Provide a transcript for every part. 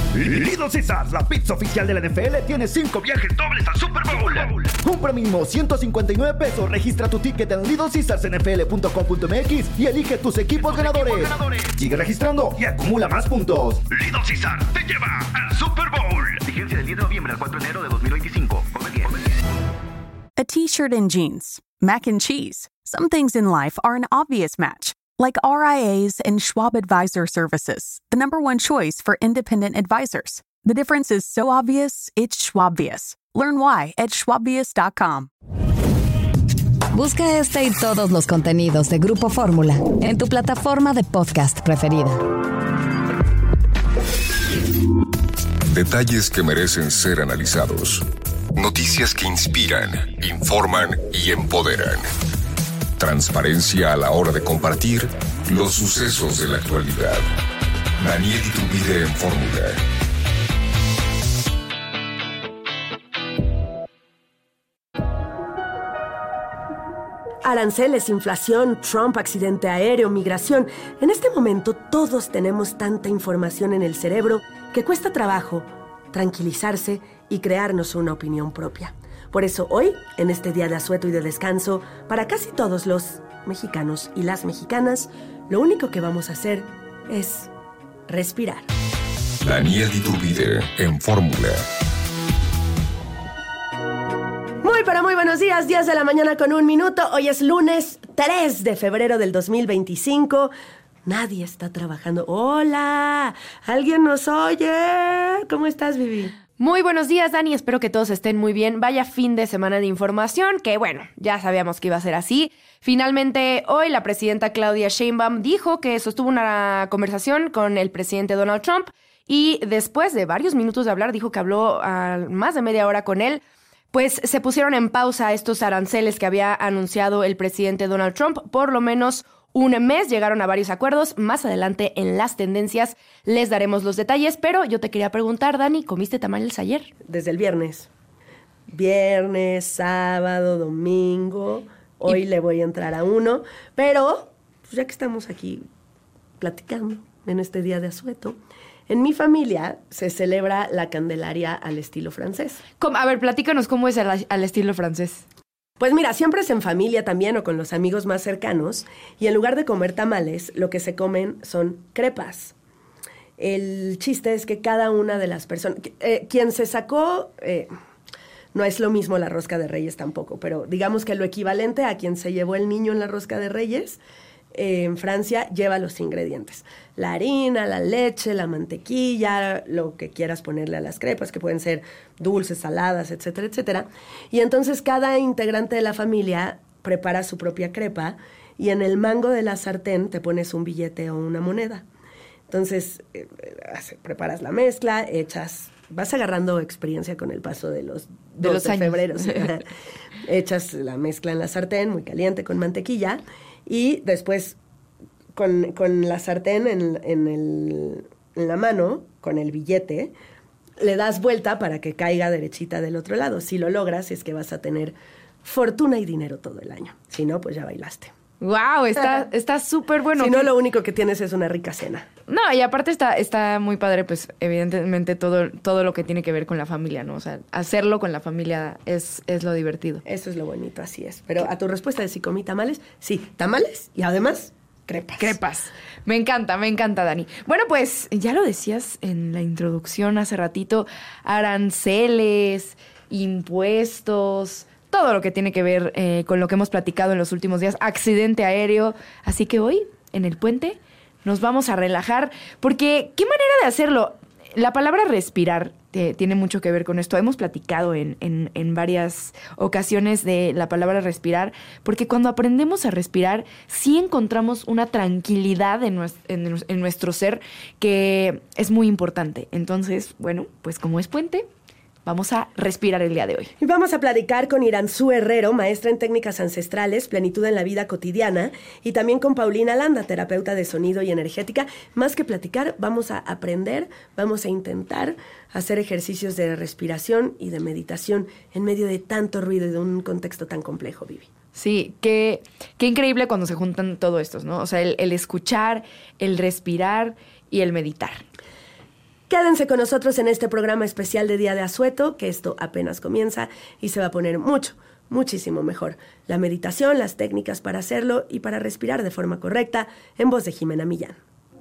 Little Caesars, la pizza oficial de la NFL, tiene 5 viajes dobles al Super Bowl. Compra mínimo $159. Registra tu ticket en LittleCaesarsNFL.com.mx y elige tus equipos ganadores. Sigue registrando y acumula más puntos. Little Caesars te lleva al Super Bowl. Vigencia del 10 de noviembre al 4 de enero de 2025. Come bien. A t-shirt and jeans, mac and cheese. Some things in life are an obvious match. Like RIAs and Schwab Advisor Services, the #1 choice for independent advisors. The difference is so obvious, it's Schwabvious. Learn why at schwabvious.com. Busca este y todos los contenidos de Grupo Fórmula en tu plataforma de podcast preferida. Detalles que merecen ser analizados. Noticias que inspiran, informan y empoderan. Transparencia a la hora de compartir los sucesos de la actualidad. Daniel Iturbide en Fórmula. Aranceles, inflación, Trump, accidente aéreo, migración. En este momento todos tenemos tanta información en el cerebro que cuesta trabajo tranquilizarse y crearnos una opinión propia. Por eso hoy, en este día de asueto y de descanso, para casi todos los mexicanos y las mexicanas, lo único que vamos a hacer es respirar. Daniel Iturbide en Fórmula. Muy buenos días, 10 de la mañana con 1 minuto. Hoy es lunes 3 de febrero del 2025. Nadie está trabajando. ¡Hola! ¿Alguien nos oye? ¿Cómo estás, Vivi? Muy buenos días, Dani. Espero que todos estén muy bien. Vaya fin de semana de información, que bueno, ya sabíamos que iba a ser así. Finalmente, hoy la presidenta Claudia Sheinbaum dijo que sostuvo una conversación con el presidente Donald Trump y después de varios minutos de hablar, dijo que habló más de media hora con él. Pues se pusieron en pausa estos aranceles que había anunciado el presidente Donald Trump. Por lo menos un mes, llegaron a varios acuerdos. Más adelante en las tendencias les daremos los detalles, pero yo te quería preguntar, Dani, ¿comiste tamales ayer? Desde el viernes. Viernes, sábado, domingo. Hoy le voy a entrar a uno. Pero, pues ya que estamos aquí platicando en este día de asueto, en mi familia se celebra la Candelaria al estilo francés. A ver, platícanos cómo es al estilo francés. Pues mira, siempre es en familia también o con los amigos más cercanos y en lugar de comer tamales, lo que se comen son crepas. El chiste es que cada una de las personas... quien se sacó... no es lo mismo la rosca de Reyes tampoco, pero digamos que lo equivalente a quien se llevó el niño en la rosca de Reyes... en Francia lleva los ingredientes. La harina, la leche, la mantequilla, lo que quieras ponerle a las crepas, que pueden ser dulces, saladas, etcétera, etcétera. Y entonces cada integrante de la familia prepara su propia crepa y en el mango de la sartén te pones un billete o una moneda. Entonces preparas la mezcla, vas agarrando experiencia con el paso de los 2 de febrero. Echas la mezcla en la sartén, muy caliente, con mantequilla. Y después, con la sartén en la mano, con el billete, le das vuelta para que caiga derechita del otro lado. Si lo logras, es que vas a tener fortuna y dinero todo el año. Si no, pues ya bailaste. ¡Wow! Está súper bueno. Si no, lo único que tienes es una rica cena. No, y aparte está muy padre, pues, evidentemente, todo lo que tiene que ver con la familia, ¿no? O sea, hacerlo con la familia es lo divertido. Eso es lo bonito, así es. Pero a tu respuesta de si comí tamales, sí, tamales y además crepas. Crepas. Me encanta, Dani. Bueno, pues, ya lo decías en la introducción hace ratito, aranceles, impuestos... todo lo que tiene que ver con lo que hemos platicado en los últimos días, accidente aéreo. Así que hoy, en el puente, nos vamos a relajar, porque ¿qué manera de hacerlo? La palabra respirar tiene mucho que ver con esto. Hemos platicado en varias ocasiones de la palabra respirar, porque cuando aprendemos a respirar, sí encontramos una tranquilidad en nuestro ser que es muy importante. Entonces, bueno, pues como es puente... vamos a respirar el día de hoy. Y vamos a platicar con Iranzú Herrero, maestra en técnicas ancestrales, plenitud en la vida cotidiana, y también con Paulina Landa, terapeuta de sonido y energética. Más que platicar, vamos a aprender, vamos a intentar hacer ejercicios de respiración y de meditación en medio de tanto ruido y de un contexto tan complejo, Vivi. Sí, qué increíble cuando se juntan todo esto, ¿no? O sea, el escuchar, el respirar y el meditar. Quédense con nosotros en este programa especial de Día de Asueto, que esto apenas comienza y se va a poner muchísimo mejor. La meditación, las técnicas para hacerlo y para respirar de forma correcta, en voz de Jimena Millán.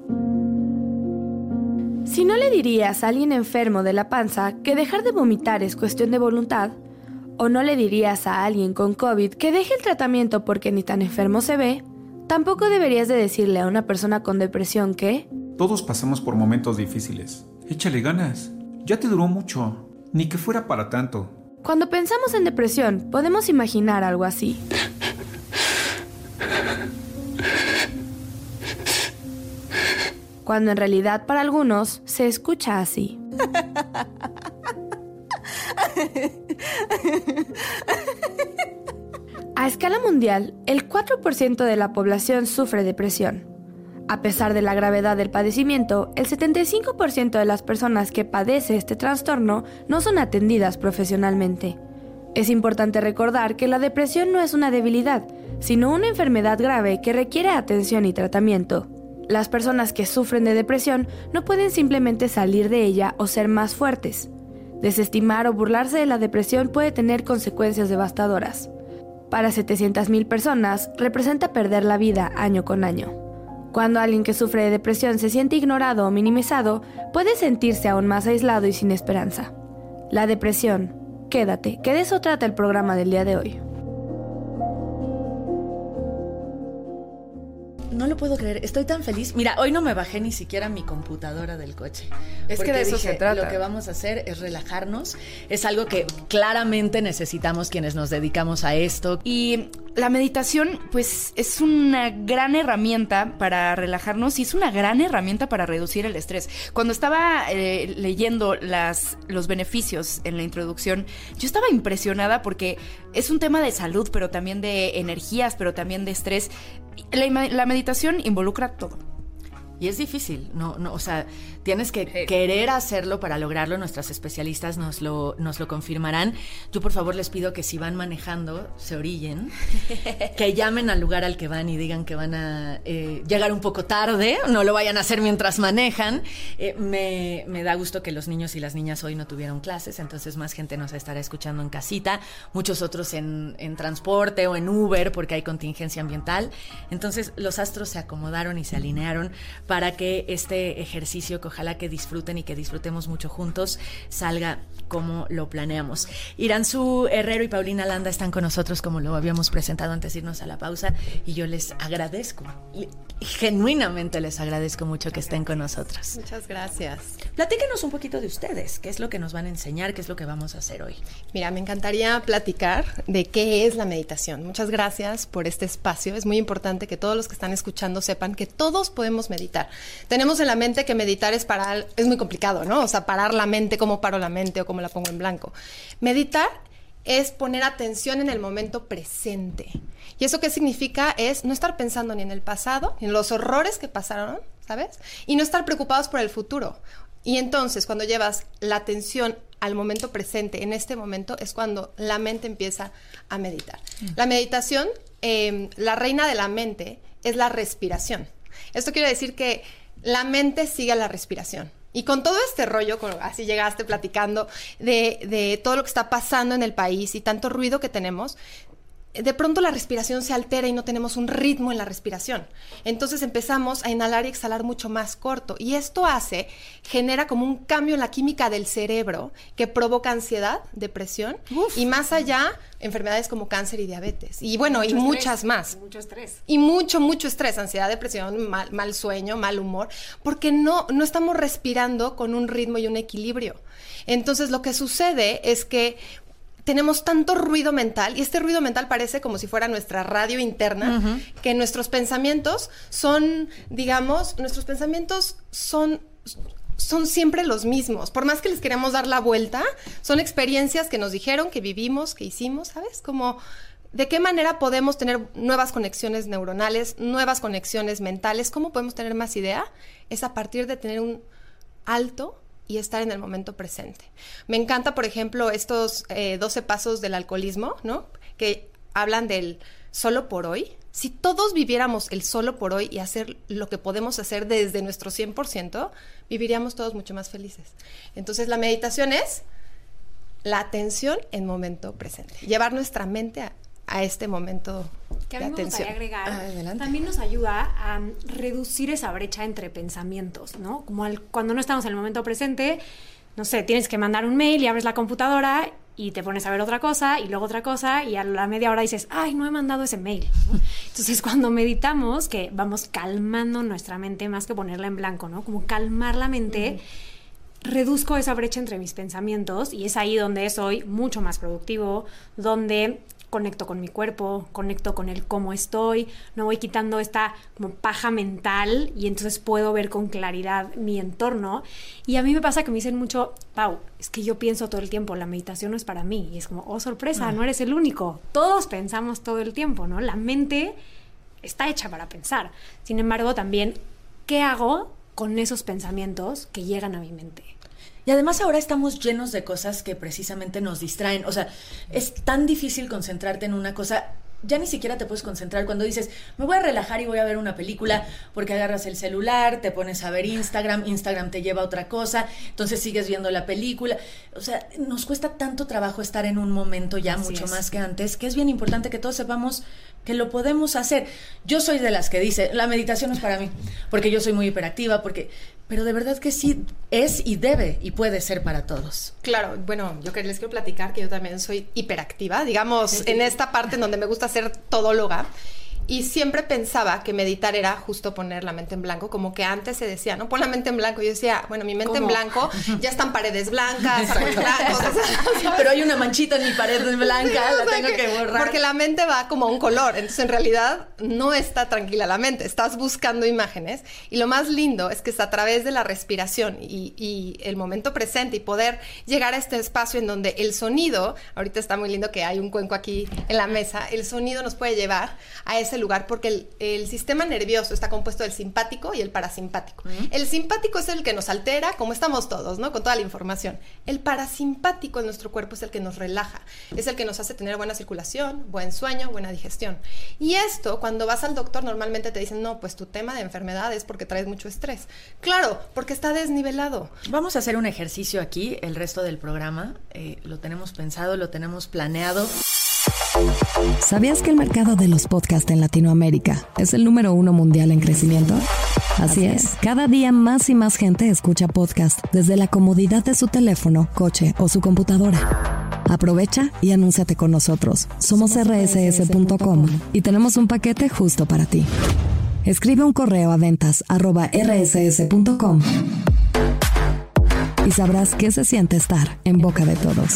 Si no le dirías a alguien enfermo de la panza que dejar de vomitar es cuestión de voluntad, o no le dirías a alguien con COVID que deje el tratamiento porque ni tan enfermo se ve, tampoco deberías de decirle a una persona con depresión que... Todos pasamos por momentos difíciles. Échale ganas. Ya te duró mucho. Ni que fuera para tanto. Cuando pensamos en depresión, podemos imaginar algo así. Cuando en realidad para algunos se escucha así. A escala mundial, el 4% de la población sufre depresión. A pesar de la gravedad del padecimiento, el 75% de las personas que padece este trastorno no son atendidas profesionalmente. Es importante recordar que la depresión no es una debilidad, sino una enfermedad grave que requiere atención y tratamiento. Las personas que sufren de depresión no pueden simplemente salir de ella o ser más fuertes. Desestimar o burlarse de la depresión puede tener consecuencias devastadoras. Para 700,000 personas, representa perder la vida año con año. Cuando alguien que sufre de depresión se siente ignorado o minimizado, puede sentirse aún más aislado y sin esperanza. La depresión. Quédate, que de eso trata el programa del día de hoy. No lo puedo creer, estoy tan feliz. Mira, hoy no me bajé ni siquiera mi computadora del coche. Es que de eso se trata. Lo que vamos a hacer es relajarnos. Es algo que claramente necesitamos quienes nos dedicamos a esto. Y la meditación, pues, es una gran herramienta para relajarnos y es una gran herramienta para reducir el estrés. Cuando estaba leyendo los beneficios en la introducción, yo estaba impresionada porque es un tema de salud, pero también de energías, pero también de estrés. La meditación involucra todo. Y es difícil, o sea, tienes que querer hacerlo para lograrlo. Nuestras especialistas nos lo confirmarán. Yo, por favor, les pido que si van manejando, se orillen, que llamen al lugar al que van y digan que van a llegar un poco tarde, no lo vayan a hacer mientras manejan. Me da gusto que los niños y las niñas hoy no tuvieron clases, entonces más gente nos estará escuchando en casita, muchos otros en transporte o en Uber porque hay contingencia ambiental. Entonces los astros se acomodaron y se alinearon para que este ejercicio, que ojalá que disfruten y que disfrutemos mucho juntos, salga como lo planeamos. Iranzú Herrero y Paulina Landa están con nosotros, como lo habíamos presentado antes de irnos a la pausa, y yo les agradezco, genuinamente les agradezco mucho que estén con nosotros. Muchas gracias. Platíquenos un poquito de ustedes, qué es lo que nos van a enseñar, qué es lo que vamos a hacer hoy. Mira, me encantaría platicar de qué es la meditación. Muchas gracias por este espacio. Es muy importante que todos los que están escuchando sepan que todos podemos meditar. Tenemos en la mente que meditar es muy complicado, ¿no? O sea, parar la mente, cómo paro la mente o cómo la pongo en blanco. Meditar es poner atención en el momento presente. ¿Y eso qué significa? Es no estar pensando ni en el pasado, ni en los horrores que pasaron, ¿sabes? Y no estar preocupados por el futuro. Y entonces, cuando llevas la atención al momento presente, en este momento, es cuando la mente empieza a meditar. La meditación, la reina de la mente, es la respiración. Esto quiere decir que la mente sigue a la respiración. Y con todo este rollo, así llegaste platicando de todo lo que está pasando en el país y tanto ruido que tenemos, de pronto la respiración se altera y no tenemos un ritmo en la respiración. Entonces empezamos a inhalar y exhalar mucho más corto. Y esto genera como un cambio en la química del cerebro que provoca ansiedad, depresión y más allá, enfermedades como cáncer y diabetes. Y bueno, y muchas más. Mucho estrés. Y mucho estrés, ansiedad, depresión, mal sueño, mal humor, porque no estamos respirando con un ritmo y un equilibrio. Entonces lo que sucede es que tenemos tanto ruido mental, y este ruido mental parece como si fuera nuestra radio interna, que nuestros pensamientos son siempre los mismos. Por más que les queremos dar la vuelta, son experiencias que nos dijeron, que vivimos, que hicimos, ¿sabes? Como de qué manera podemos tener nuevas conexiones neuronales, nuevas conexiones mentales, cómo podemos tener más idea, es a partir de tener un alto y estar en el momento presente. Me encanta, por ejemplo, estos 12 pasos del alcoholismo, ¿no? Que hablan del solo por hoy, si todos viviéramos el solo por hoy y hacer lo que podemos hacer desde nuestro 100%, viviríamos todos mucho más felices. Entonces la meditación es la atención en momento presente. Llevar nuestra mente a este momento que a de mí me atención. gustaría agregar, también nos ayuda a reducir esa brecha entre pensamientos, ¿no? Como cuando no estamos en el momento presente, no sé, tienes que mandar un mail y abres la computadora y te pones a ver otra cosa y luego otra cosa y a la media hora dices, ay, no he mandado ese mail, ¿no? Entonces, cuando meditamos, que vamos calmando nuestra mente más que ponerla en blanco, ¿no? Como calmar la mente, reduzco esa brecha entre mis pensamientos y es ahí donde soy mucho más productivo, donde conecto con mi cuerpo, conecto con el cómo estoy, no voy quitando esta como paja mental y entonces puedo ver con claridad mi entorno. Y a mí me pasa que me dicen mucho, Pau, es que yo pienso todo el tiempo, la meditación no es para mí. Y es como, oh, sorpresa, no eres el único. Todos pensamos todo el tiempo, ¿no? La mente está hecha para pensar. Sin embargo, también, ¿qué hago con esos pensamientos que llegan a mi mente? Y además ahora estamos llenos de cosas que precisamente nos distraen. O sea, es tan difícil concentrarte en una cosa. Ya ni siquiera te puedes concentrar cuando dices, me voy a relajar y voy a ver una película, porque agarras el celular, te pones a ver Instagram te lleva a otra cosa, entonces sigues viendo la película. O sea, nos cuesta tanto trabajo estar en un momento ya, mucho más que antes, que es bien importante que todos sepamos que lo podemos hacer. Yo soy de las que dice, la meditación no es para mí, porque yo soy muy hiperactiva, pero de verdad que sí es y debe y puede ser para todos. Claro, bueno, les quiero platicar que yo también soy hiperactiva, digamos, en esta parte en donde me gusta ser todóloga. Y siempre pensaba que meditar era justo poner la mente en blanco, como que antes se decía, ¿no? Pon la mente en blanco. Yo decía, bueno, mi mente en blanco, ya están paredes blancas, árboles blancos. O sea, pero hay una manchita en mi pared blanca, la tengo que borrar. Porque la mente va como a un color. Entonces, en realidad, no está tranquila la mente. Estás buscando imágenes. Y lo más lindo es que es a través de la respiración y el momento presente y poder llegar a este espacio en donde el sonido, ahorita está muy lindo que hay un cuenco aquí en la mesa, el sonido nos puede llevar a ese lugar porque el sistema nervioso está compuesto del simpático y el parasimpático. El simpático es el que nos altera, como estamos todos, ¿no? Con toda la información. El parasimpático en nuestro cuerpo es el que nos relaja, es el que nos hace tener buena circulación, buen sueño, buena digestión. Y esto, cuando vas al doctor, normalmente te dicen, no, pues tu tema de enfermedad es porque traes mucho estrés. Claro, porque está desnivelado. Vamos a hacer un ejercicio aquí, el resto del programa. Lo tenemos pensado, lo tenemos planeado. ¿Sabías que el mercado de los podcasts en Latinoamérica es el número 1 mundial en crecimiento? Así es. Cada día más y más gente escucha podcasts desde la comodidad de su teléfono, coche o su computadora. Aprovecha y anúnciate con nosotros. Somos rss.com y tenemos un paquete justo para ti. Escribe un correo a ventas@rss.com y sabrás qué se siente estar en boca de todos.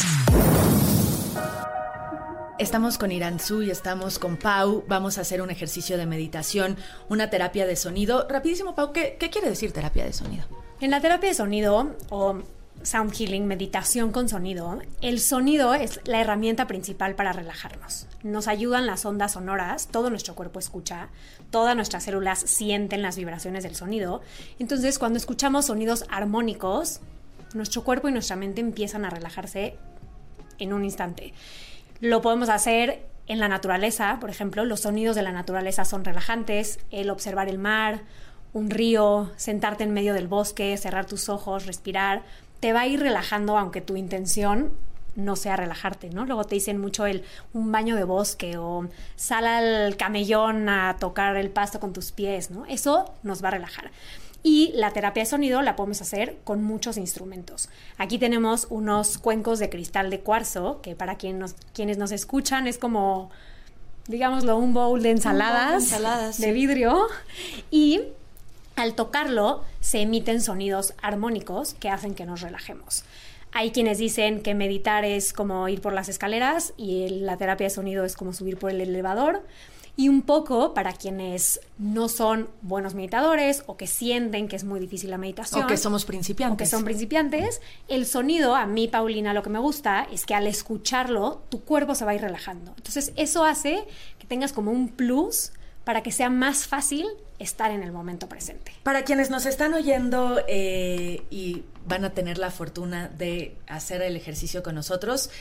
Estamos con Iranzú y estamos con Pau. Vamos a hacer un ejercicio de meditación, una terapia de sonido. Rapidísimo, Pau, ¿qué quiere decir terapia de sonido? En la terapia de sonido o sound healing, meditación con sonido, el sonido es la herramienta principal para relajarnos. Nos ayudan las ondas sonoras, todo nuestro cuerpo escucha, todas nuestras células sienten las vibraciones del sonido. Entonces, cuando escuchamos sonidos armónicos, nuestro cuerpo y nuestra mente empiezan a relajarse en un instante. Lo podemos hacer en la naturaleza, por ejemplo, los sonidos de la naturaleza son relajantes, el observar el mar, un río, sentarte en medio del bosque, cerrar tus ojos, respirar, te va a ir relajando aunque tu intención no sea relajarte, ¿no? Luego te dicen mucho un baño de bosque o sal al camellón a tocar el pasto con tus pies, ¿no? Eso nos va a relajar. Y la terapia de sonido la podemos hacer con muchos instrumentos. Aquí tenemos unos cuencos de cristal de cuarzo, que para quienes nos escuchan es como, digámoslo, un bowl de ensaladas de vidrio. Y al tocarlo se emiten sonidos armónicos que hacen que nos relajemos. Hay quienes dicen que meditar es como ir por las escaleras y la terapia de sonido es como subir por el elevador. Y un poco para quienes no son buenos meditadores o que sienten que es muy difícil la meditación. O que somos principiantes. O que son principiantes. El sonido, a mí, Paulina, lo que me gusta es que al escucharlo, tu cuerpo se va a ir relajando. Entonces, eso hace que tengas como un plus para que sea más fácil estar en el momento presente. Para quienes nos están oyendo y van a tener la fortuna de hacer el ejercicio con nosotros,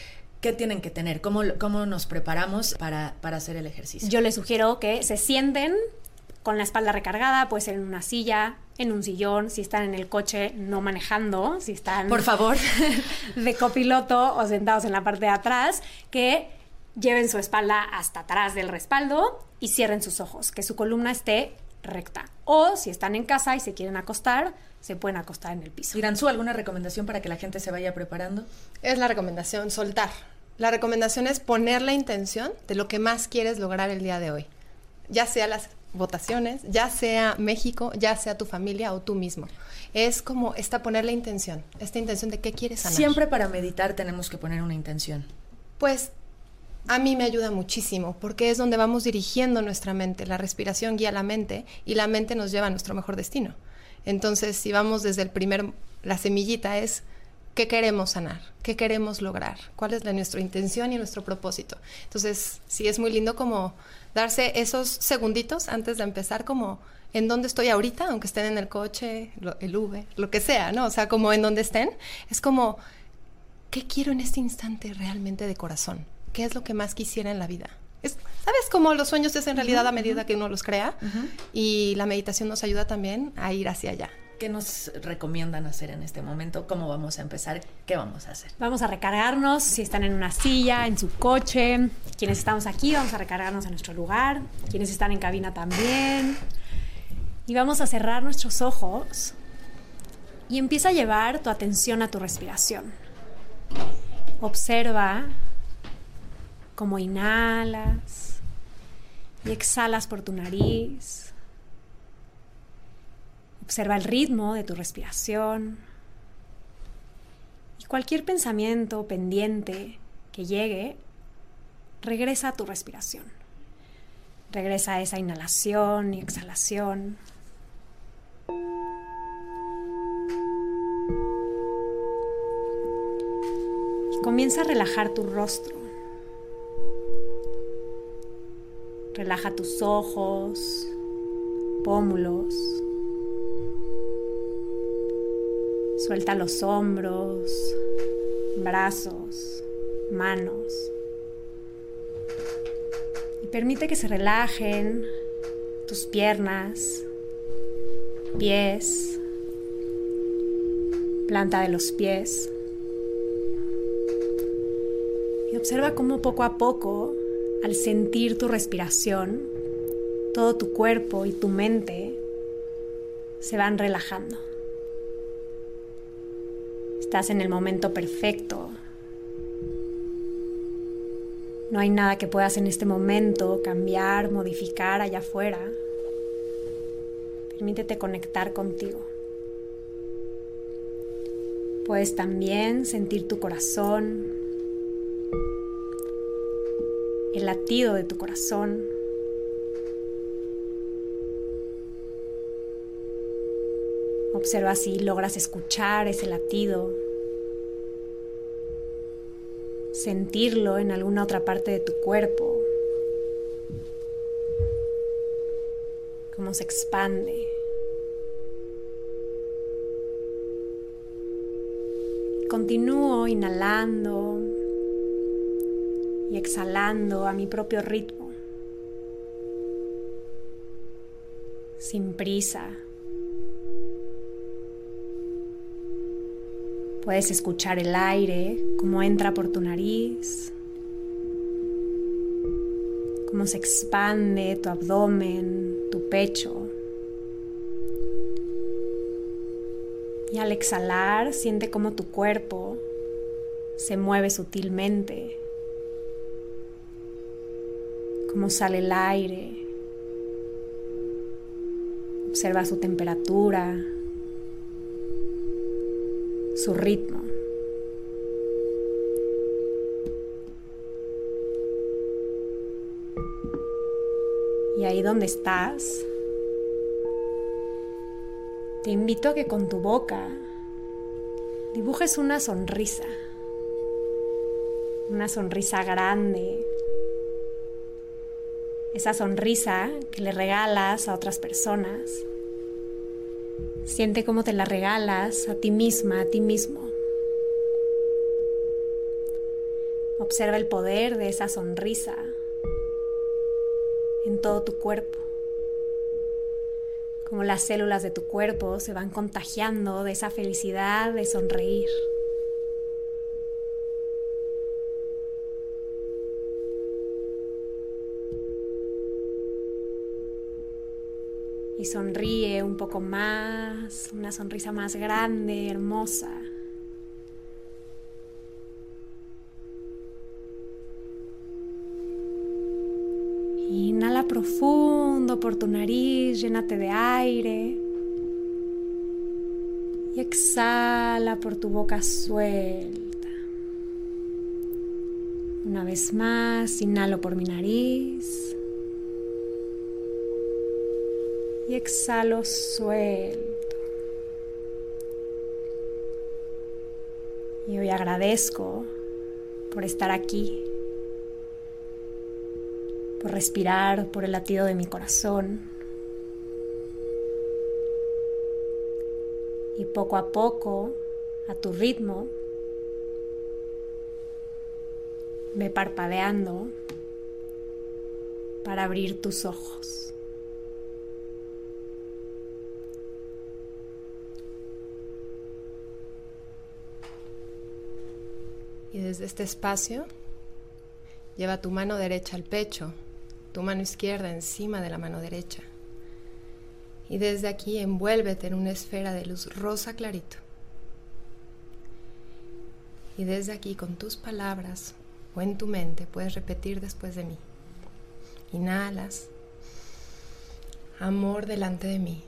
¿qué tienen que tener? ¿Cómo nos preparamos para hacer el ejercicio? Yo les sugiero que se sienten con la espalda recargada, puede ser en una silla, en un sillón, si están en el coche no manejando, si están... Por favor. De copiloto o sentados en la parte de atrás, que lleven su espalda hasta atrás del respaldo y cierren sus ojos, que su columna esté recta. O si están en casa y se quieren acostar, se pueden acostar en el piso. Iranzú, ¿alguna recomendación para que la gente se vaya preparando? Es la recomendación, soltar. La recomendación es poner la intención de lo que más quieres lograr el día de hoy. Ya sea las votaciones, ya sea México, ya sea tu familia o tú mismo. Es como poner la intención, esta intención de qué quieres sanar. Siempre para meditar tenemos que poner una intención. Pues a mí me ayuda muchísimo porque es donde vamos dirigiendo nuestra mente. La respiración guía la mente y la mente nos lleva a nuestro mejor destino. Entonces, si vamos desde la semillita es qué queremos sanar, qué queremos lograr, cuál es nuestra intención y nuestro propósito. Entonces, sí es muy lindo como darse esos segunditos antes de empezar como en dónde estoy ahorita, aunque estén en el coche, el Uber, lo que sea, ¿no? O sea, como en donde estén, es como, ¿qué quiero en este instante realmente de corazón? ¿Qué es lo que más quisiera en la vida? ¿Sabes cómo los sueños se hacen realidad a medida que uno los crea? Y la meditación nos ayuda también a ir hacia allá. ¿Qué nos recomiendan hacer en este momento? ¿Cómo vamos a empezar? ¿Qué vamos a hacer? Vamos a recargarnos, si están en una silla, en su coche. Quienes estamos aquí, vamos a recargarnos en nuestro lugar. Quienes están en cabina también. Y vamos a cerrar nuestros ojos y empieza a llevar tu atención a tu respiración. Observa cómo inhalas y exhalas por tu nariz. Observa el ritmo de tu respiración y cualquier pensamiento pendiente que llegue, regresa a tu respiración. Regresa a esa inhalación y exhalación. Y comienza a relajar tu rostro. Relaja tus ojos, pómulos. Suelta los hombros, brazos, manos. Y permite que se relajen tus piernas, pies, planta de los pies. Y observa cómo poco a poco, al sentir tu respiración, todo tu cuerpo y tu mente se van relajando. Estás en el momento perfecto. No hay nada que puedas en este momento cambiar, modificar allá afuera. Permítete conectar contigo. Puedes también sentir tu corazón, el latido de tu corazón. Observa si logras escuchar ese latido, sentirlo en alguna otra parte de tu cuerpo, cómo se expande. Continúo inhalando y exhalando a mi propio ritmo, sin prisa. Puedes escuchar el aire, cómo entra por tu nariz, cómo se expande tu abdomen, tu pecho. Y al exhalar, siente cómo tu cuerpo se mueve sutilmente, cómo sale el aire. Observa su temperatura, su ritmo. Y ahí donde estás, te invito a que con tu boca dibujes una sonrisa grande, esa sonrisa que le regalas a otras personas. Siente cómo te la regalas a ti misma, a ti mismo. Observa el poder de esa sonrisa en todo tu cuerpo. Como las células de tu cuerpo se van contagiando de esa felicidad de sonreír. Y sonríe un poco más, una sonrisa más grande, hermosa. Inhala profundo por tu nariz, llénate de aire. Y exhala por tu boca suelta. Una vez más, inhalo por mi nariz. Y exhalo suelto. Y hoy agradezco por estar aquí, por respirar, por el latido de mi corazón. Y poco a poco, a tu ritmo, ve parpadeando para abrir tus ojos. Y desde este espacio, lleva tu mano derecha al pecho, tu mano izquierda encima de la mano derecha. Y desde aquí envuélvete en una esfera de luz rosa clarito. Y desde aquí con tus palabras o en tu mente puedes repetir después de mí. Inhalas. Amor delante de mí.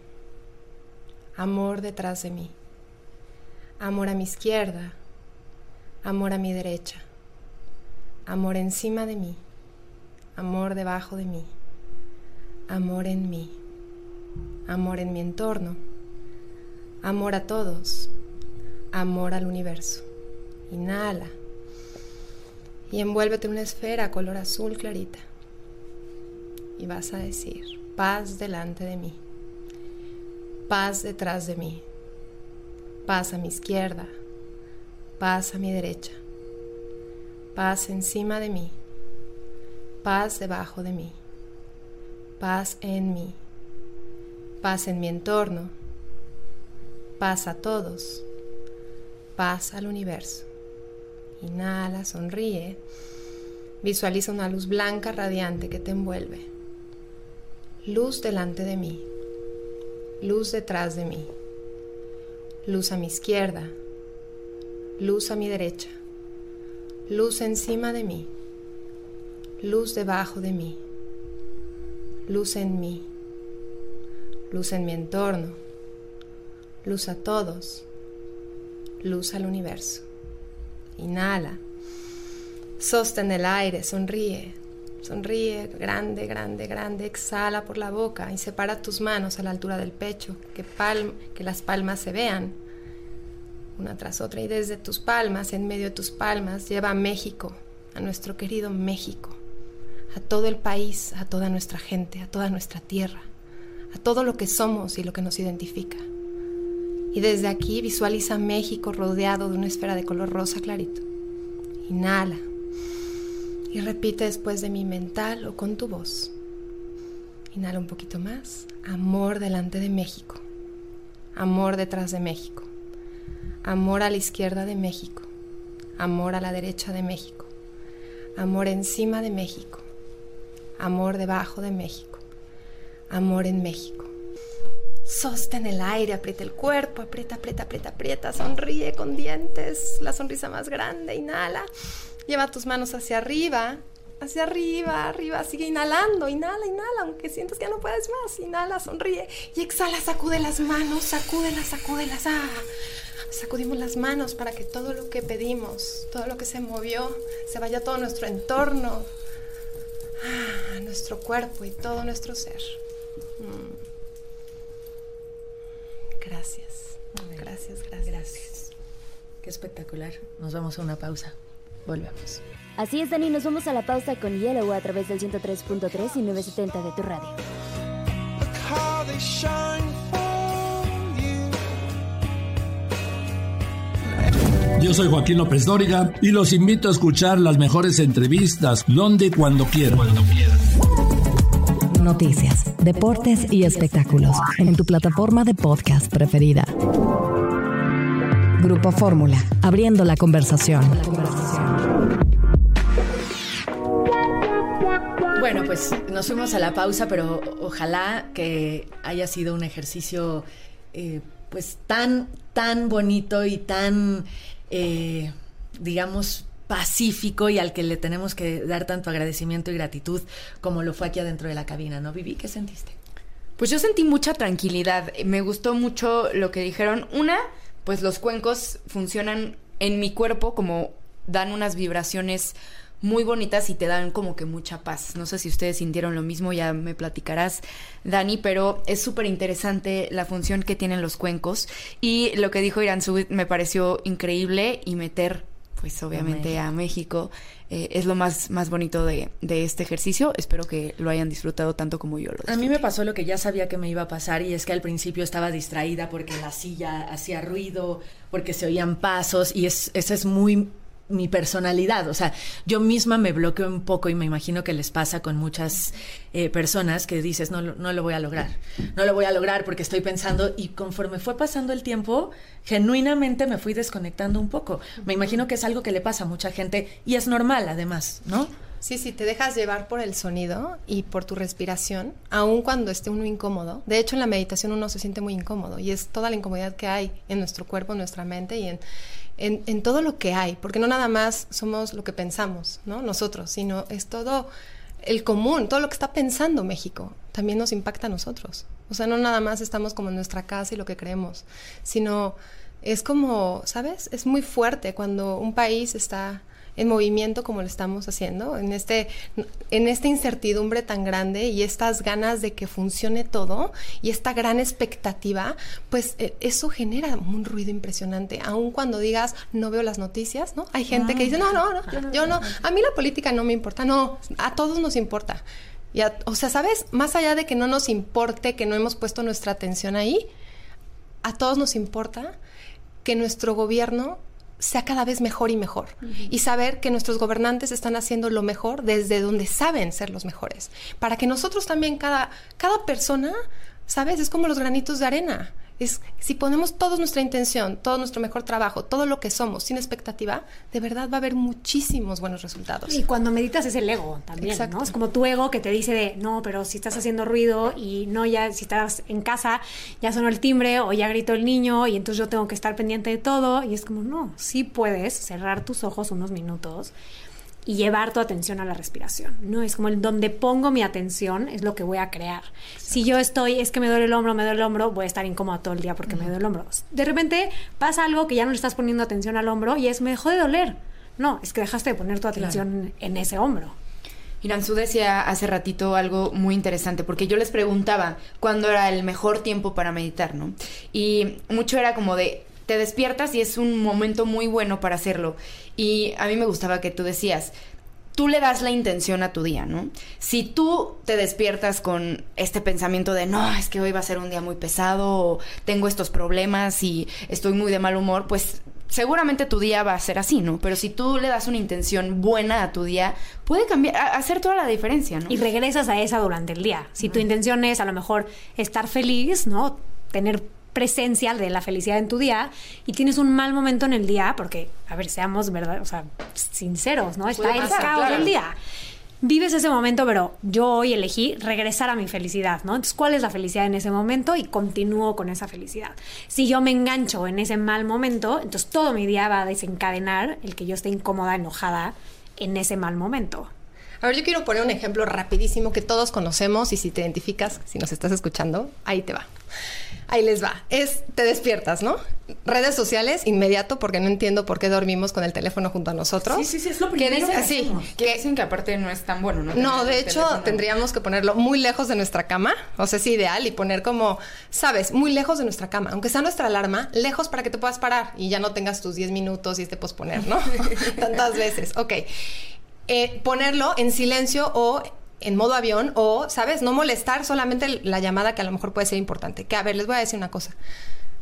Amor detrás de mí. Amor a mi izquierda. Amor a mi derecha. Amor encima de mí. Amor debajo de mí. Amor en mí. Amor en mi entorno. Amor a todos. Amor al universo. Inhala. Y envuélvete en una esfera color azul clarita. Y vas a decir: paz delante de mí. Paz detrás de mí. Paz a mi izquierda. Paz a mi derecha. Paz encima de mí. Paz debajo de mí. Paz en mí. Paz en mi entorno. Paz a todos. Paz al universo. Inhala, sonríe. Visualiza una luz blanca radiante que te envuelve. Luz delante de mí. Luz detrás de mí. Luz a mi izquierda. Luz a mi derecha. Luz encima de mí. Luz debajo de mí. Luz en mí. Luz en mi entorno. Luz a todos. Luz al universo. Inhala. Sostén el aire, sonríe. Sonríe, grande, grande, grande. Exhala por la boca y separa tus manos a la altura del pecho, que las palmas se vean una tras otra. Y desde tus palmas, en medio de tus palmas, lleva a México, a nuestro querido México, a todo el país, a toda nuestra gente, a toda nuestra tierra, a todo lo que somos y lo que nos identifica. Y desde aquí visualiza México rodeado de una esfera de color rosa clarito. Inhala. Y repite después de mí mental o con tu voz. Inhala un poquito más. Amor delante de México. Amor detrás de México. Amor a la izquierda de México. Amor a la derecha de México. Amor encima de México. Amor debajo de México. Amor en México. Sostén el aire, aprieta el cuerpo, aprieta, aprieta, aprieta, aprieta. Sonríe con dientes, la sonrisa más grande. Inhala. Lleva tus manos hacia arriba, arriba. Sigue inhalando, inhala, aunque sientas que ya no puedes más. Inhala, sonríe y exhala, sacude las manos, sacúdelas. Sacudimos las manos para que todo lo que pedimos, todo lo que se movió, se vaya a todo nuestro entorno, a nuestro cuerpo y todo nuestro ser. Gracias. Qué espectacular. Nos vamos a una pausa. Volvemos. Así es, Dani, nos vamos a la pausa con Yellow a través del 103.3 y 970 de tu radio. Yo soy Joaquín López Dóriga y los invito a escuchar las mejores entrevistas donde y cuando quieran. Noticias, deportes y espectáculos en tu plataforma de podcast preferida. Grupo Fórmula, abriendo la conversación. Bueno, pues nos fuimos a la pausa, pero ojalá que haya sido un ejercicio pues tan bonito y tan, digamos, pacífico y al que le tenemos que dar tanto agradecimiento y gratitud como lo fue aquí adentro de la cabina, ¿no, Vivi? ¿Qué sentiste? Pues yo sentí mucha tranquilidad. Me gustó mucho lo que dijeron. Una, pues los cuencos funcionan en mi cuerpo como dan unas vibraciones muy bonitas y te dan como que mucha paz. No sé si ustedes sintieron lo mismo, ya me platicarás, Dani, pero es súper interesante la función que tienen los cuencos. Y lo que dijo Iranzú me pareció increíble, y meter, pues obviamente a México, es lo más bonito de este ejercicio. Espero que lo hayan disfrutado tanto como yo lo disfruté. A mí me pasó lo que ya sabía que me iba a pasar, y es que al principio estaba distraída porque la silla hacía ruido, porque se oían pasos, y esa es muy mi personalidad. O sea, yo misma me bloqueo un poco, y me imagino que les pasa con muchas personas que dices, no lo voy a lograr. No lo voy a lograr porque estoy pensando, y conforme fue pasando el tiempo, genuinamente me fui desconectando un poco. Me imagino que es algo que le pasa a mucha gente y es normal además, ¿no? Sí, te dejas llevar por el sonido y por tu respiración, aun cuando esté uno incómodo. De hecho, en la meditación uno se siente muy incómodo, y es toda la incomodidad que hay en nuestro cuerpo, en nuestra mente y en todo lo que hay, porque no nada más somos lo que pensamos, ¿no? Nosotros, sino es todo el común, todo lo que está pensando México, también nos impacta a nosotros. O sea, no nada más estamos como en nuestra casa y lo que creemos, sino es como, ¿sabes? Es muy fuerte cuando un país está en movimiento como lo estamos haciendo, en esta incertidumbre tan grande y estas ganas de que funcione todo y esta gran expectativa, pues eso genera un ruido impresionante, aun cuando digas, no veo las noticias, ¿no? Hay gente que dice, no, yo no, a mí la política no me importa, no, a todos nos importa. O sea, ¿sabes? Más allá de que no nos importe, que no hemos puesto nuestra atención ahí, a todos nos importa que nuestro gobierno sea cada vez mejor y mejor. Y saber que nuestros gobernantes están haciendo lo mejor desde donde saben ser los mejores. Para que nosotros también, cada persona, ¿sabes? Es como los granitos de arena. Si ponemos toda nuestra intención, todo nuestro mejor trabajo, todo lo que somos, sin expectativa, de verdad va a haber muchísimos buenos resultados. Y cuando meditas es el ego también, exacto, ¿no? Es como tu ego que te dice no, pero si estás haciendo ruido y no, ya si estás en casa, ya sonó el timbre o ya gritó el niño y entonces yo tengo que estar pendiente de todo. Y es como, no, sí puedes cerrar tus ojos unos minutos y llevar tu atención a la respiración, ¿no? Es como donde pongo mi atención es lo que voy a crear. Exacto. Si yo es que me duele el hombro, voy a estar incómoda todo el día porque me duele el hombro. De repente pasa algo que ya no le estás poniendo atención al hombro y me dejó de doler. No, es que dejaste de poner tu atención en ese hombro. Iranzú decía hace ratito algo muy interesante, porque yo les preguntaba cuándo era el mejor tiempo para meditar, ¿no? Y mucho era como de, te despiertas y es un momento muy bueno para hacerlo. Y a mí me gustaba que tú decías, tú le das la intención a tu día, ¿no? Si tú te despiertas con este pensamiento de, no, es que hoy va a ser un día muy pesado, o tengo estos problemas y estoy muy de mal humor, pues seguramente tu día va a ser así, ¿no? Pero si tú le das una intención buena a tu día, puede cambiar, hacer toda la diferencia, ¿no? Y regresas a esa durante el día. Si tu intención es a lo mejor estar feliz, ¿no? Tener presencia de la felicidad en tu día, y tienes un mal momento en el día, porque, a ver, seamos verdad, o sea, sinceros, ¿no? Está el caos del día. Vives ese momento, pero yo hoy elegí regresar a mi felicidad, ¿no? Entonces, ¿cuál es la felicidad en ese momento? Y continúo con esa felicidad. Si yo me engancho en ese mal momento, entonces todo mi día va a desencadenar el que yo esté incómoda, enojada en ese mal momento. A ver, yo quiero poner un ejemplo rapidísimo que todos conocemos, y si te identificas, si nos estás escuchando, ahí te va. Ahí les va. Te despiertas, ¿no? Redes sociales, inmediato, porque no entiendo por qué dormimos con el teléfono junto a nosotros. Sí, es lo primero. Que dicen que aparte no es tan bueno, ¿no? No, de hecho, tendríamos que ponerlo muy lejos de nuestra cama, o sea, es ideal, y poner como, ¿sabes? Muy lejos de nuestra cama, aunque sea nuestra alarma, lejos para que te puedas parar y ya no tengas tus 10 minutos y te posponer, ¿no? Tantas veces. Ok. Ponerlo en silencio o en modo avión, o, ¿sabes? No molestar, solamente la llamada que a lo mejor puede ser importante. Que, a ver, les voy a decir una cosa.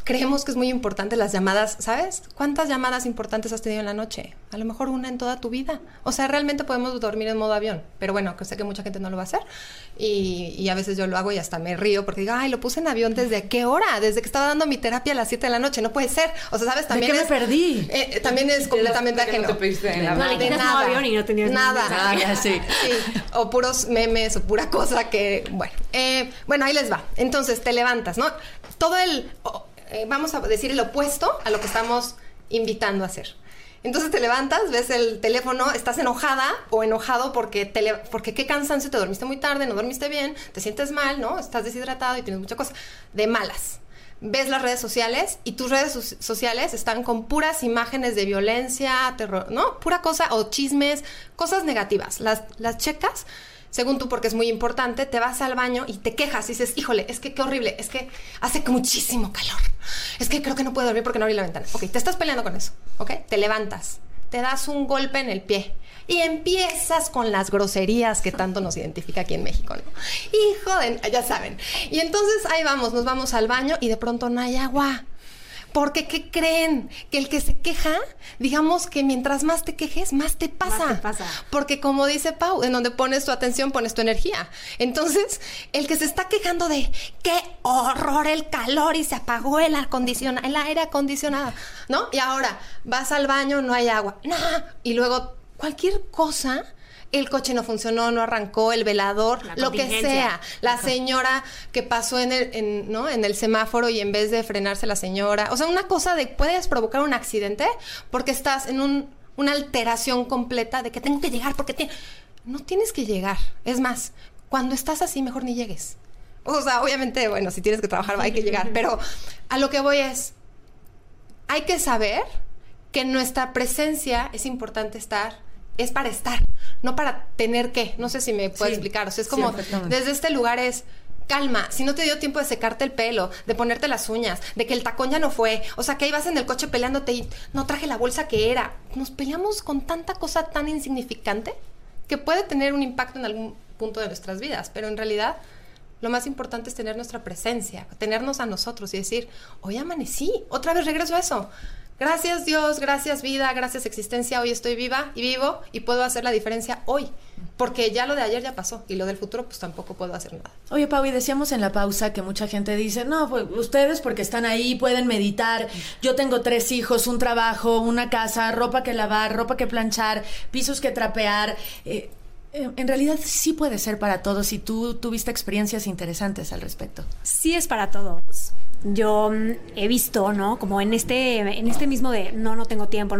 creemos que es muy importante las llamadas, ¿sabes? ¿Cuántas llamadas importantes has tenido en la noche? A lo mejor una en toda tu vida. O sea, realmente podemos dormir en modo avión, pero bueno, que sé que mucha gente no lo va a hacer y a veces yo lo hago y hasta me río porque digo, ay, lo puse en avión ¿desde qué hora? Desde que estaba dando mi terapia a las 7 de la noche, no puede ser. O sea, ¿sabes? También ¿De qué me perdí? También es completamente ajeno. No, le quitas modo avión y no tenías nada. Sí. O puros memes o pura cosa que, bueno, ahí les va. Entonces, te levantas, ¿no? Todo vamos a decir el opuesto a lo que estamos invitando a hacer. Entonces te levantas, ves el teléfono, estás enojada o enojado porque qué cansancio, te dormiste muy tarde, no dormiste bien, te sientes mal, ¿no? Estás deshidratado y tienes muchas cosas de malas. Ves las redes sociales y tus redes sociales están con puras imágenes de violencia, terror, ¿no? Pura cosa, o chismes, cosas negativas. Las checas, según tú, porque es muy importante, te vas al baño y te quejas y dices, híjole, es que qué horrible, es que hace muchísimo calor, es que creo que no puedo dormir porque no abrí la ventana. Ok, te estás peleando con eso, ok, te levantas, te das un golpe en el pie y empiezas con las groserías que tanto nos identifica aquí en México, ¿no? Hijo de... ya saben. Y entonces ahí vamos, nos vamos al baño y de pronto no hay agua. Porque, ¿qué creen? Que el que se queja, digamos que mientras más te quejes, más te pasa. Más te pasa. Porque como dice Pau, en donde pones tu atención, pones tu energía. Entonces, el que se está quejando de qué horror el calor y se apagó el aire acondicionado, ¿no? Y ahora vas al baño, no hay agua. No. Y luego, cualquier cosa... El coche no funcionó, no arrancó, el velador, lo que sea. La señora que pasó en el semáforo y en vez de frenarse la señora. O sea, una cosa de puedes provocar un accidente porque estás en una alteración completa de que tengo que llegar porque no tienes que llegar. Es más, cuando estás así, mejor ni llegues. O sea, obviamente, bueno, si tienes que trabajar hay que llegar. Pero a lo que voy hay que saber que nuestra presencia es importante es para estar, no para tener que. No sé si me puedo explicar. O sea, es como desde este lugar es calma. Si no te dio tiempo de secarte el pelo, de ponerte las uñas, de que el tacón ya no fue, o sea, que ahí vas en el coche peleándote y no traje la bolsa que era. Nos peleamos con tanta cosa tan insignificante que puede tener un impacto en algún punto de nuestras vidas, pero en realidad lo más importante es tener nuestra presencia, tenernos a nosotros y decir, hoy amanecí, otra vez regreso a eso. Gracias Dios, gracias vida, gracias existencia, hoy estoy viva y vivo y puedo hacer la diferencia hoy, porque ya lo de ayer ya pasó y lo del futuro pues tampoco puedo hacer nada. Oye, Pau, y decíamos en la pausa que mucha gente dice, no, pues ustedes porque están ahí pueden meditar, yo tengo 3 hijos, un trabajo, una casa, ropa que lavar, ropa que planchar, pisos que trapear. En realidad sí puede ser para todos y tú tuviste experiencias interesantes al respecto. Sí es para todos. Yo he visto, ¿no? Como en este mismo de no tengo tiempo,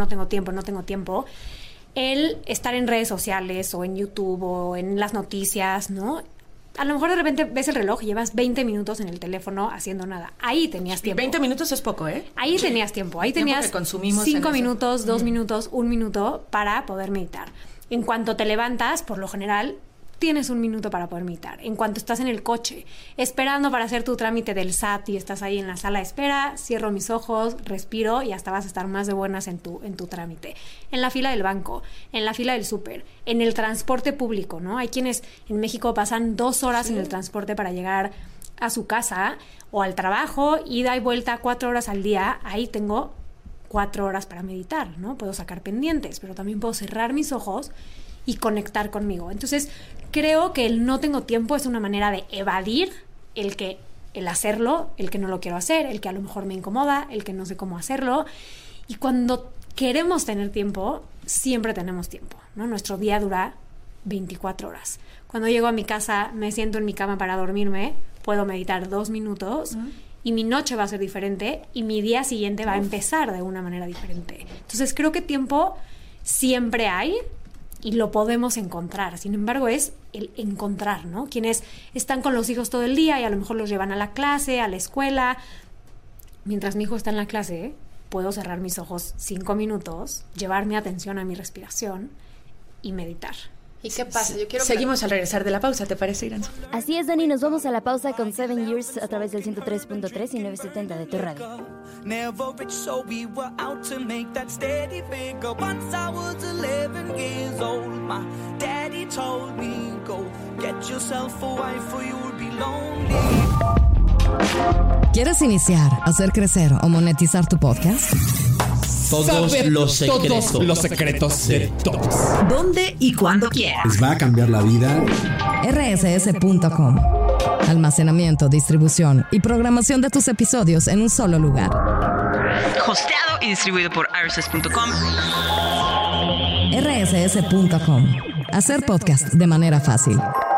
el estar en redes sociales o en YouTube o en las noticias, ¿no? A lo mejor de repente ves el reloj y llevas 20 minutos en el teléfono haciendo nada. Ahí tenías tiempo. 20 minutos es poco, ¿eh? Ahí tenías tiempo. Ahí tenías 5 minutos, 2 minutos, 1 minuto para poder meditar. En cuanto te levantas, por lo general, tienes 1 minuto para poder meditar. En cuanto estás en el coche, esperando para hacer tu trámite del SAT y estás ahí en la sala de espera, cierro mis ojos, respiro y hasta vas a estar más de buenas en tu trámite. En la fila del banco, en la fila del súper, en el transporte público, ¿no? Hay quienes en México pasan 2 horas en el transporte para llegar a su casa o al trabajo, ida y vuelta 4 horas al día. Ahí tengo 4 horas para meditar, ¿no? Puedo sacar pendientes, pero también puedo cerrar mis ojos y conectar conmigo. Entonces, creo que el no tengo tiempo es una manera de evadir el hacerlo, el que no lo quiero hacer, el que a lo mejor me incomoda, el que no sé cómo hacerlo. Y cuando queremos tener tiempo, siempre tenemos tiempo, ¿no? Nuestro día dura 24 horas. Cuando llego a mi casa, me siento en mi cama para dormirme, puedo meditar 2 minutos y mi noche va a ser diferente y mi día siguiente va a empezar de una manera diferente. Entonces, creo que tiempo siempre hay y lo podemos encontrar. Sin embargo, es el encontrar, ¿no? Quienes están con los hijos todo el día y a lo mejor los llevan a la clase, a la escuela. Mientras mi hijo está en la clase, puedo cerrar mis ojos 5 minutos, llevar mi atención a mi respiración y meditar. ¿Y qué pasa? Yo quiero Seguimos al regresar de la pausa, ¿te parece, Irán? Así es, Dani, nos vamos a la pausa con 7 Years a través del 103.3 y 970 de tu radio. Never rich, so we were out to make that steady figure. Once I was 11 years old, my daddy told me, go get yourself a wife or you'll be lonely. ¿Quieres iniciar, hacer crecer o monetizar tu podcast? Todos los secretos de todos. ¿Dónde y cuándo quieras? ¿Les va a cambiar la vida? rss.com. Almacenamiento, distribución y programación de tus episodios en un solo lugar. Hosteado y distribuido por rss.com. rss.com. Hacer podcast de manera fácil.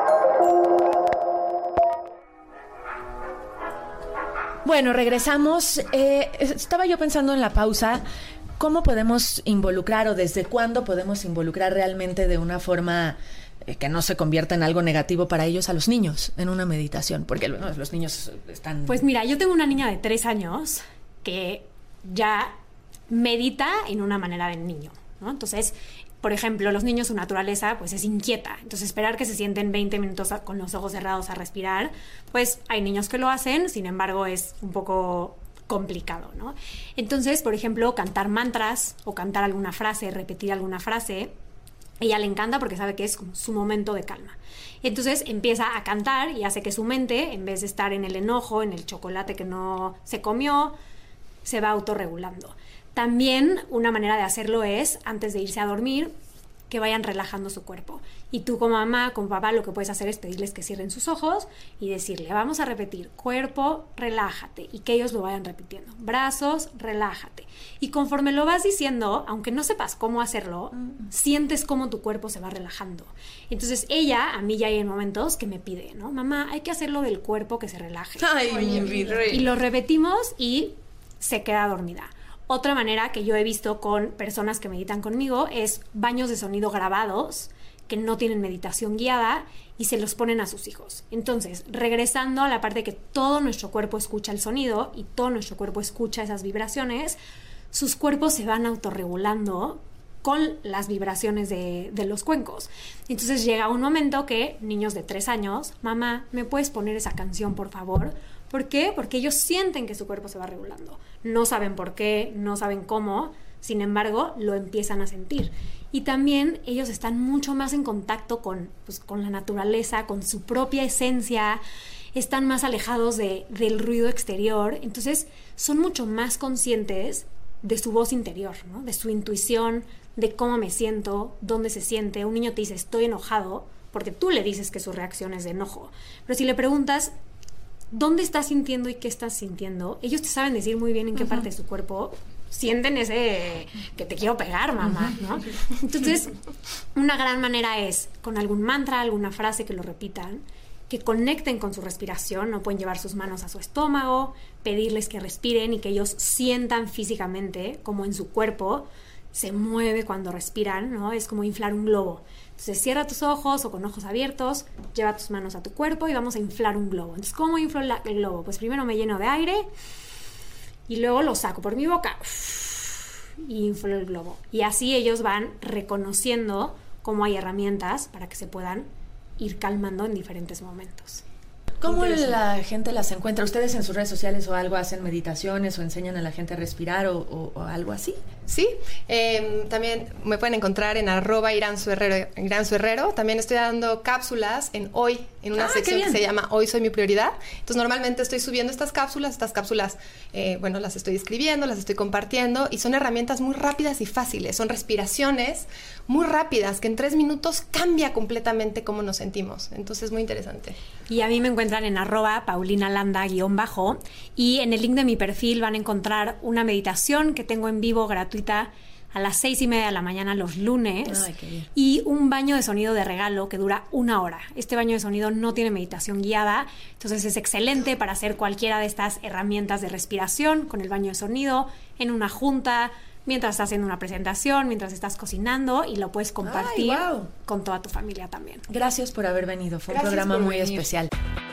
Bueno, regresamos. Estaba yo pensando en la pausa, ¿cómo podemos involucrar o desde cuándo podemos involucrar realmente de una forma que no se convierta en algo negativo para ellos a los niños en una meditación? Porque los niños están... Pues mira, yo tengo una niña de 3 años que ya medita en una manera de niño, ¿no? Entonces, por ejemplo, los niños, su naturaleza, pues es inquieta. Entonces, esperar que se sienten 20 minutos con los ojos cerrados a respirar, pues hay niños que lo hacen, sin embargo, es un poco complicado, ¿no? Entonces, por ejemplo, cantar mantras o cantar alguna frase, repetir alguna frase, ella le encanta porque sabe que es como su momento de calma. Entonces, empieza a cantar y hace que su mente, en vez de estar en el enojo, en el chocolate que no se comió, se va autorregulando. También una manera de hacerlo es, antes de irse a dormir, que vayan relajando su cuerpo. Y tú como mamá, como papá, lo que puedes hacer es pedirles que cierren sus ojos y decirle, vamos a repetir, cuerpo, relájate, y que ellos lo vayan repitiendo. Brazos, relájate. Y conforme lo vas diciendo, aunque no sepas cómo hacerlo, sientes cómo tu cuerpo se va relajando. Entonces ella, a mí ya hay momentos que me pide, ¿no? Mamá, hay que hacerlo del cuerpo que se relaje. Ay, mi vida. Y lo repetimos y se queda dormida. Otra manera que yo he visto con personas que meditan conmigo es baños de sonido grabados que no tienen meditación guiada y se los ponen a sus hijos. Entonces, regresando a la parte de que todo nuestro cuerpo escucha el sonido y todo nuestro cuerpo escucha esas vibraciones, sus cuerpos se van autorregulando con las vibraciones de los cuencos. Entonces llega un momento que niños de 3 años, mamá, ¿me puedes poner esa canción, por favor? ¿Por qué? Porque ellos sienten que su cuerpo se va regulando. No saben por qué, no saben cómo, sin embargo, lo empiezan a sentir. Y también ellos están mucho más en contacto con la naturaleza, con su propia esencia, están más alejados del ruido exterior, entonces son mucho más conscientes de su voz interior, ¿no? De su intuición, de cómo me siento, dónde se siente. Un niño te dice, estoy enojado, porque tú le dices que su reacción es de enojo. Pero si le preguntas, ¿dónde estás sintiendo y qué estás sintiendo? Ellos te saben decir muy bien en qué parte de su cuerpo sienten ese que te quiero pegar, mamá, ¿no? Entonces, una gran manera es con algún mantra, alguna frase que lo repitan, que conecten con su respiración, no pueden llevar sus manos a su estómago, pedirles que respiren y que ellos sientan físicamente como en su cuerpo se mueve cuando respiran, ¿no? Es como inflar un globo. Entonces cierra tus ojos o con ojos abiertos, lleva tus manos a tu cuerpo y vamos a inflar un globo. Entonces, ¿cómo inflo el globo? Pues primero me lleno de aire y luego lo saco por mi boca y inflo el globo. Y así ellos van reconociendo cómo hay herramientas para que se puedan ir calmando en diferentes momentos. ¿Cómo la gente las encuentra? ¿Ustedes en sus redes sociales o algo hacen meditaciones o enseñan a la gente a respirar o algo así? Sí, también me pueden encontrar en @iranzuherrero. También estoy dando cápsulas en Hoy, en una sección que se llama Hoy Soy Mi Prioridad. Entonces normalmente estoy subiendo estas cápsulas, las estoy escribiendo, las estoy compartiendo y son herramientas muy rápidas y fáciles, son respiraciones muy rápidas que en 3 minutos cambia completamente cómo nos sentimos. Entonces es muy interesante. Y a mí me encuentran en @paulinalanda_ y en el link de mi perfil van a encontrar una meditación que tengo en vivo gratuita a las 6:30 de la mañana los lunes. Ay, qué bien. Y un baño de sonido de regalo que dura 1 hora. Este baño de sonido no tiene meditación guiada, entonces es excelente para hacer cualquiera de estas herramientas de respiración con el baño de sonido, en una junta, mientras estás haciendo una presentación, mientras estás cocinando, y lo puedes compartir con toda tu familia también. Gracias por haber venido, fue un programa muy especial.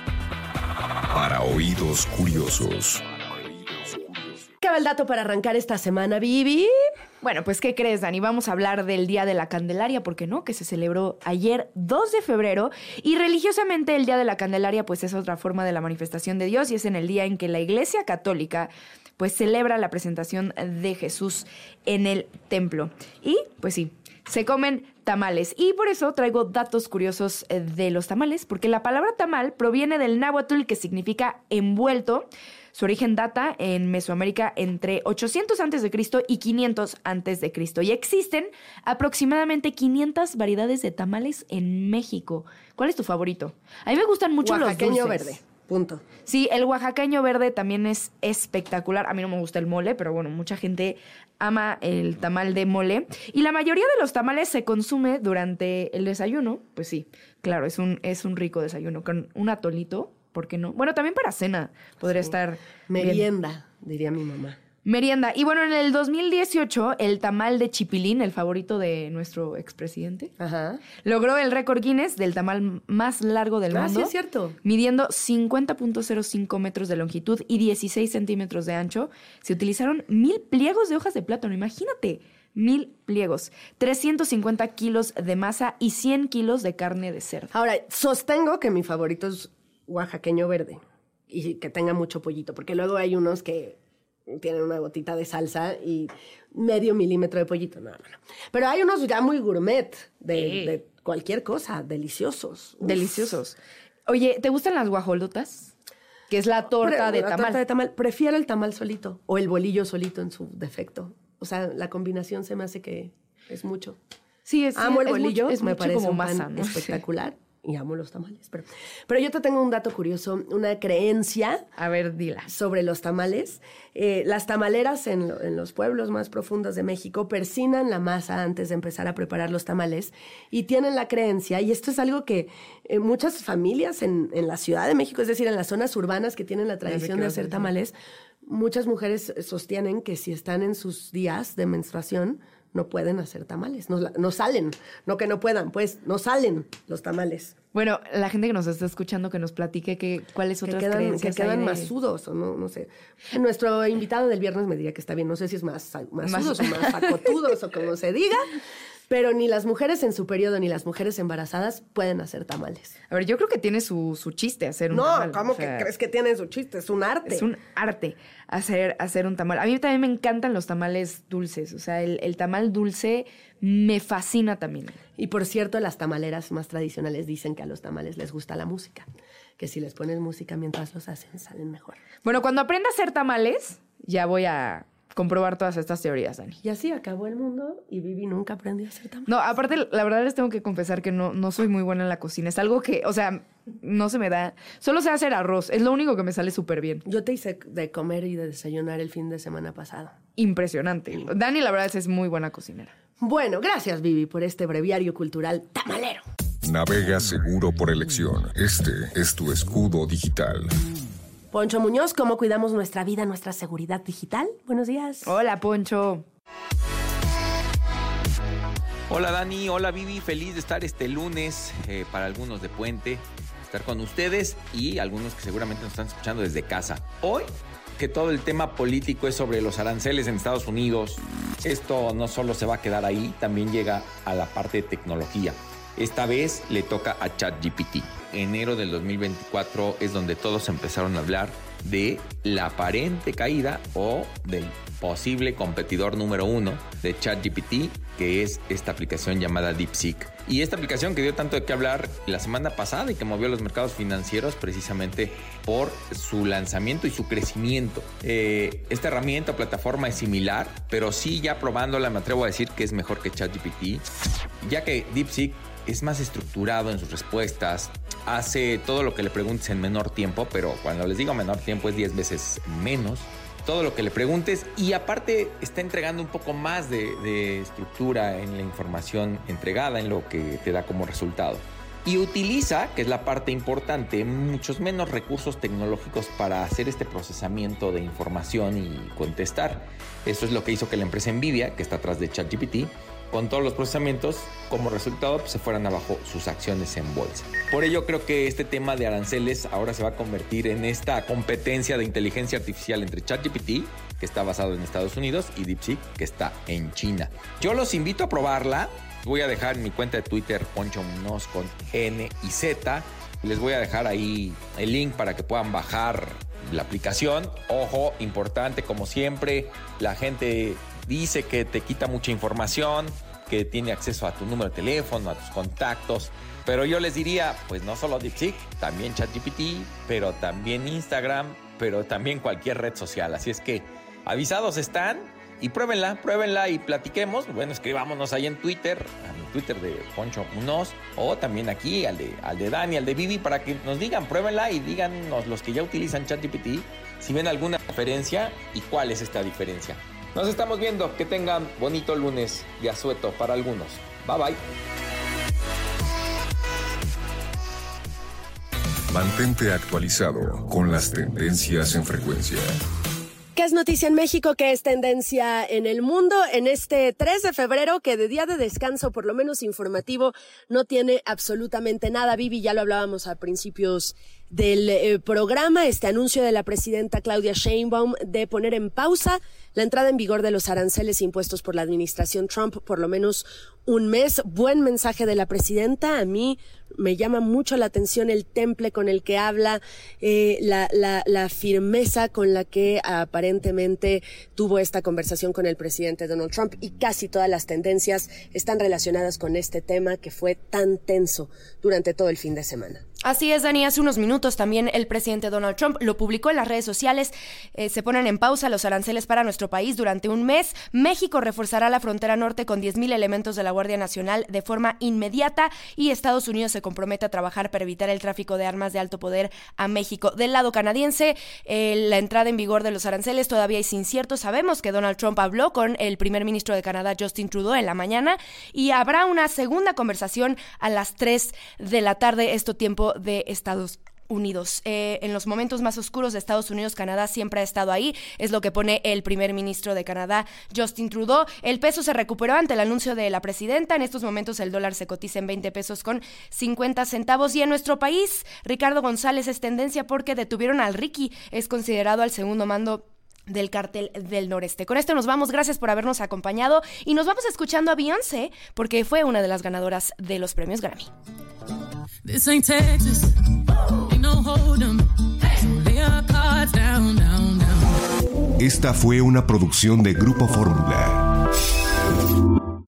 Para oídos curiosos. ¿Qué va el dato para arrancar esta semana, Vivi? Bueno, pues, ¿qué crees, Dani? Vamos a hablar del Día de la Candelaria, ¿por qué no? Que se celebró ayer, 2 de febrero, y religiosamente el Día de la Candelaria, pues, es otra forma de la manifestación de Dios, y es en el día en que la Iglesia Católica, pues, celebra la presentación de Jesús en el templo. Y, pues sí, se comen tamales. Y por eso traigo datos curiosos de los tamales, porque la palabra tamal proviene del náhuatl, que significa envuelto. Su origen data en Mesoamérica entre 800 a.C. y 500 a.C. Y existen aproximadamente 500 variedades de tamales en México. ¿Cuál es tu favorito? A mí me gustan mucho los dulces. Oaxaqueño verde. Punto. Sí, el oaxaqueño verde también es espectacular. A mí no me gusta el mole, pero bueno, mucha gente ama el tamal de mole. Y la mayoría de los tamales se consume durante el desayuno. Pues sí, claro, es un rico desayuno con un atolito, ¿por qué no? Bueno, también para cena podría estar merienda, diría mi mamá. Merienda. Y bueno, en el 2018, el tamal de chipilín, el favorito de nuestro expresidente, logró el récord Guinness del tamal más largo del mundo. Sí, es cierto. Midiendo 50.05 metros de longitud y 16 centímetros de ancho. Se utilizaron 1,000 pliegos de hojas de plátano. Imagínate, 1,000 pliegos, 350 kilos de masa y 100 kilos de carne de cerdo. Ahora, sostengo que mi favorito es oaxaqueño verde y que tenga mucho pollito, porque luego hay unos que tienen una gotita de salsa y medio milímetro de pollito. No. Pero hay unos ya muy gourmet de cualquier cosa, deliciosos. Uf. Deliciosos. Oye, ¿te gustan las guajolotas? Que es la torta de tamal. Torta de tamal. Prefiero el tamal solito o el bolillo solito en su defecto. O sea, la combinación se me hace que es mucho. Sí, amo el bolillo, me parece como un masa, pan ¿no? espectacular. Y amo los tamales. Pero yo te tengo un dato curioso, una creencia. A ver, dila. Sobre los tamales. Las tamaleras en los pueblos más profundos de México persinan la masa antes de empezar a preparar los tamales y tienen la creencia, y esto es algo que muchas familias en la Ciudad de México, es decir, en las zonas urbanas que tienen la tradición de hacer tamales, muchas mujeres sostienen que si están en sus días de menstruación, no pueden hacer tamales, no salen, no que no puedan, pues no salen los tamales. Bueno, la gente que nos está escuchando que nos platique cuáles otras creencias que quedan masudos o no sé. Nuestro invitado del viernes me diría que está bien, no sé si es más masudos o más sacotudos o como se diga, pero ni las mujeres en su periodo ni las mujeres embarazadas pueden hacer tamales. A ver, yo creo que tiene su chiste hacer un tamal. No, ¿cómo que crees que tiene su chiste? Es un arte. Es un arte hacer un tamal. A mí también me encantan los tamales dulces. O sea, el tamal dulce me fascina también. Y por cierto, las tamaleras más tradicionales dicen que a los tamales les gusta la música. Que si les pones música mientras los hacen, salen mejor. Bueno, cuando aprenda a hacer tamales, ya voy a comprobar todas estas teorías, Dani. Y así acabó el mundo y Vivi nunca aprendió a hacer tamales. No, aparte, la verdad les tengo que confesar que no soy muy buena en la cocina. Es algo que, o sea, no se me da. Solo sé hacer arroz. Es lo único que me sale súper bien. Yo te hice de comer y de desayunar el fin de semana pasado. Impresionante. Dani, la verdad, es muy buena cocinera. Bueno, gracias, Vivi, por este breviario cultural tamalero. Navega seguro por elección. Este es tu escudo digital. Poncho Muñoz, ¿cómo cuidamos nuestra vida, nuestra seguridad digital? Buenos días. Hola, Poncho. Hola, Dani. Hola, Vivi. Feliz de estar este lunes, para algunos de puente, estar con ustedes y algunos que seguramente nos están escuchando desde casa. Hoy, que todo el tema político es sobre los aranceles en Estados Unidos, esto no solo se va a quedar ahí, también llega a la parte de tecnología. Esta vez le toca a ChatGPT. Enero del 2024 es donde todos empezaron a hablar de la aparente caída o del posible competidor número 1 de ChatGPT, que es esta aplicación llamada DeepSeek. Y esta aplicación que dio tanto de qué hablar la semana pasada y que movió los mercados financieros precisamente por su lanzamiento y su crecimiento. Esta herramienta o plataforma es similar, pero sí, ya probándola me atrevo a decir que es mejor que ChatGPT, ya que DeepSeek es más estructurado en sus respuestas, hace todo lo que le preguntes en menor tiempo, pero cuando les digo menor tiempo es 10 veces menos, todo lo que le preguntes, y aparte está entregando un poco más de estructura en la información entregada, en lo que te da como resultado. Y utiliza, que es la parte importante, muchos menos recursos tecnológicos para hacer este procesamiento de información y contestar. Eso es lo que hizo que la empresa Nvidia, que está atrás de ChatGPT, con todos los procesamientos, como resultado pues, se fueran abajo sus acciones en bolsa. Por ello creo que este tema de aranceles ahora se va a convertir en esta competencia de inteligencia artificial entre ChatGPT, que está basado en Estados Unidos, y DeepSeek, que está en China. Yo los invito a probarla. Voy a dejar en mi cuenta de Twitter Poncho Muñoz con N y Z. Les voy a dejar ahí el link para que puedan bajar la aplicación. Ojo, importante, como siempre, la gente dice que te quita mucha información, que tiene acceso a tu número de teléfono, a tus contactos, pero yo les diría, pues no solo DeepSeek, también ChatGPT, pero también Instagram, pero también cualquier red social. Así es que avisados están y pruébenla y platiquemos. Bueno, escribámonos ahí en Twitter, a mi Twitter de Poncho Munoz, o también aquí al de Dani, al de Vivi, para que nos digan, pruébenla y díganos los que ya utilizan ChatGPT si ven alguna diferencia y cuál es esta diferencia. Nos estamos viendo. Que tengan bonito lunes de asueto para algunos. Bye bye. Mantente actualizado con las tendencias en frecuencia. ¿Qué es noticia en México? ¿Qué es tendencia en el mundo? En este 3 de febrero, que de día de descanso, por lo menos informativo, no tiene absolutamente nada. Vivi, ya lo hablábamos a principios del programa, este anuncio de la presidenta Claudia Sheinbaum de poner en pausa la entrada en vigor de los aranceles impuestos por la administración Trump por lo menos un mes. Buen mensaje de la presidenta. A mí me llama mucho la atención el temple con el que habla, la firmeza con la que aparentemente tuvo esta conversación con el presidente Donald Trump, y casi todas las tendencias están relacionadas con este tema que fue tan tenso durante todo el fin de semana. Así es, Dani. Hace unos minutos también el presidente Donald Trump lo publicó en las redes sociales. Se ponen en pausa los aranceles para nuestro país durante un mes. México reforzará la frontera norte con 10,000 elementos de la Guardia Nacional de forma inmediata, y Estados Unidos se compromete a trabajar para evitar el tráfico de armas de alto poder a México. Del lado canadiense, la entrada en vigor de los aranceles todavía es incierto. Sabemos que Donald Trump habló con el primer ministro de Canadá, Justin Trudeau, en la mañana, y habrá una segunda conversación a las 3 de la tarde, esto tiempo de Estados Unidos. En los momentos más oscuros de Estados Unidos, Canadá siempre ha estado ahí, es lo que pone el primer ministro de Canadá, Justin Trudeau. El peso se recuperó ante el anuncio de la presidenta. En estos momentos el dólar se cotiza en 20 pesos con 50 centavos. Y en nuestro país, Ricardo González es tendencia porque detuvieron al Ricky, es considerado al segundo mando del Cártel del Noreste. Con esto nos vamos, gracias por habernos acompañado, y nos vamos escuchando a Beyoncé porque fue una de las ganadoras de los premios Grammy. This ain't Texas, ain't no hold 'em. Lay our cards down, down, down. Esta fue una producción de Grupo Fórmula.